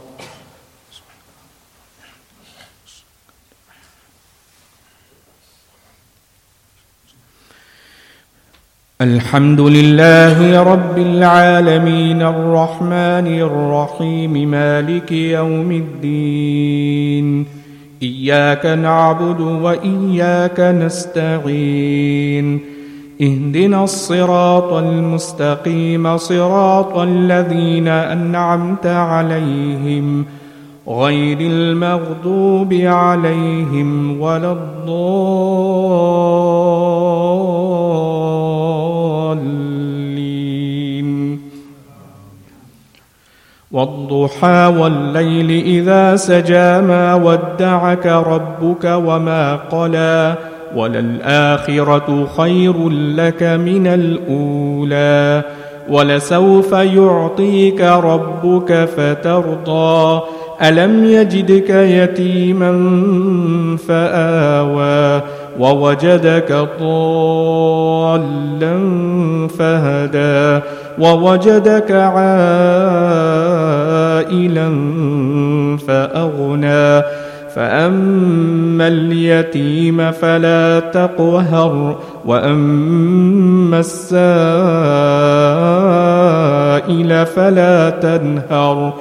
S1: الحمد لله رب العالمين الرحمن الرحيم مالك يوم الدين. إياك نعبد وإياك نستعين. اهدنا الصراط المستقيم صراط الذين أنعمت عليهم غير المغضوب عليهم ولا الضالين. والضحى والليل إذا سجى ما ودعك ربك وما قلى وللآخرة خير لك من الأولى ولسوف يعطيك ربك فترضى. ألم يجدك يتيما فآوى ووجدك ضالا فهدى ووجدك عائلا فأغنى. فأما اليتيم فلا تقهر وأما السائل فلا تنهر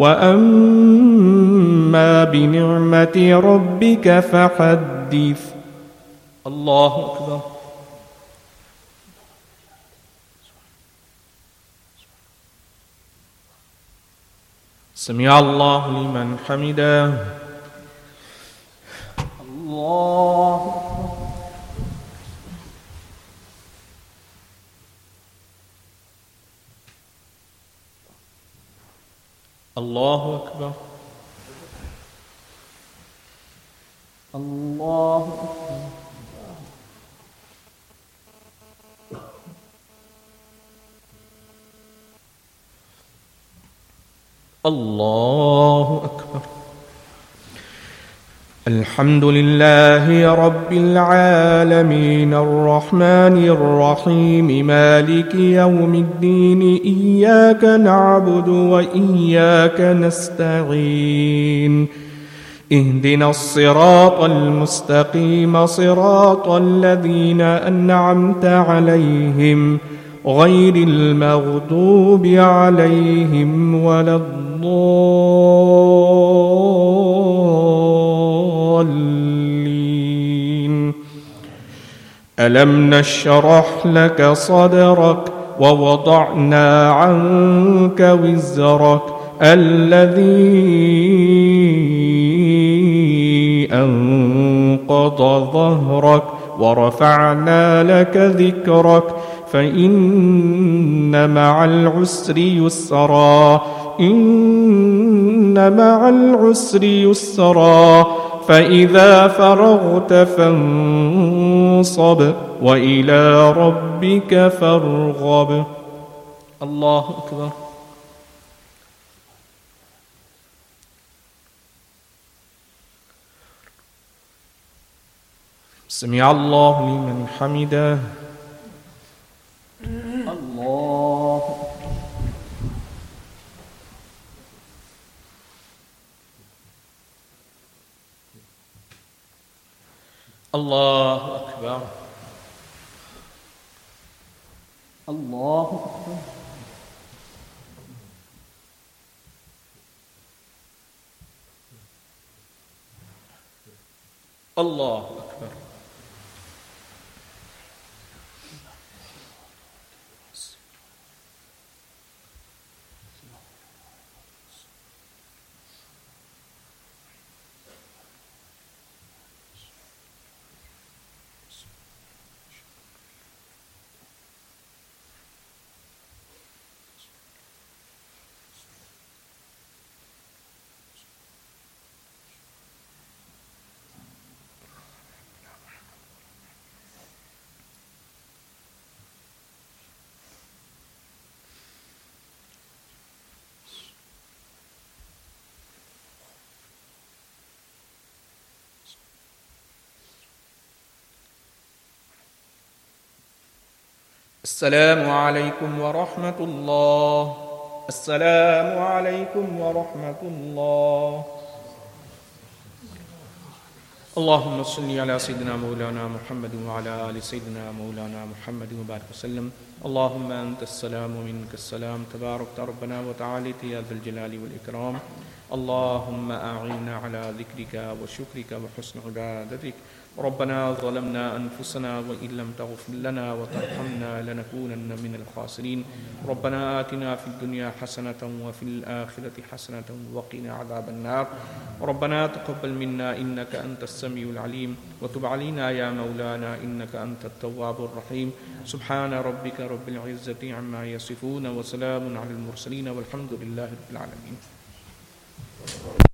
S1: وأما بنعمة ربك فحدث. الله أكبر. سمع الله لمن حمده. الله الله أكبر. الله أكبر. الله أكبر. الحمد لله رب العالمين الرحمن الرحيم مالك يوم الدين. إياك نعبد وإياك نستعين. اهدنا الصراط المستقيم صراط الذين أنعمت عليهم غير المغضوب عليهم ولا الضالين. ألم نشرح لك صدرك ووضعنا عنك وزرك الذي أنقض ظهرك ورفعنا لك ذكرك فإن مع العسر يسرا. إن مع العسر يسرا. فإذا فرغت فانصب وإلى ربك فارغب. الله أكبر. سمع الله لمن حمده. الله الله أكبر. الله أكبر. الله أكبر. السلام عليكم ورحمة الله. السلام عليكم ورحمة الله. اللهم صل على سيدنا مولانا محمد وعلى آل سيدنا مولانا محمد وبارك وسلم. اللهم أنت السلام ومنك السلام تبارك ربنا وتعالى يا ذا الجلال والإكرام. اللهم أعنا على ذكرك وشكرك وحسن عبادتك. ربنا ظلمنا أنفسنا وإن لم تغفر لنا وترحمنا لنكونن من الخاسرين. ربنا آتنا في الدنيا حسنة وفي الآخرة حسنة وقنا عذاب النار. ربنا تقبل منا إنك أنت السميع العليم وتب علينا يا مولانا إنك أنت التواب الرحيم. سبحان ربك رب العزة عما يصفون وسلام على المرسلين والحمد لله رب العالمين.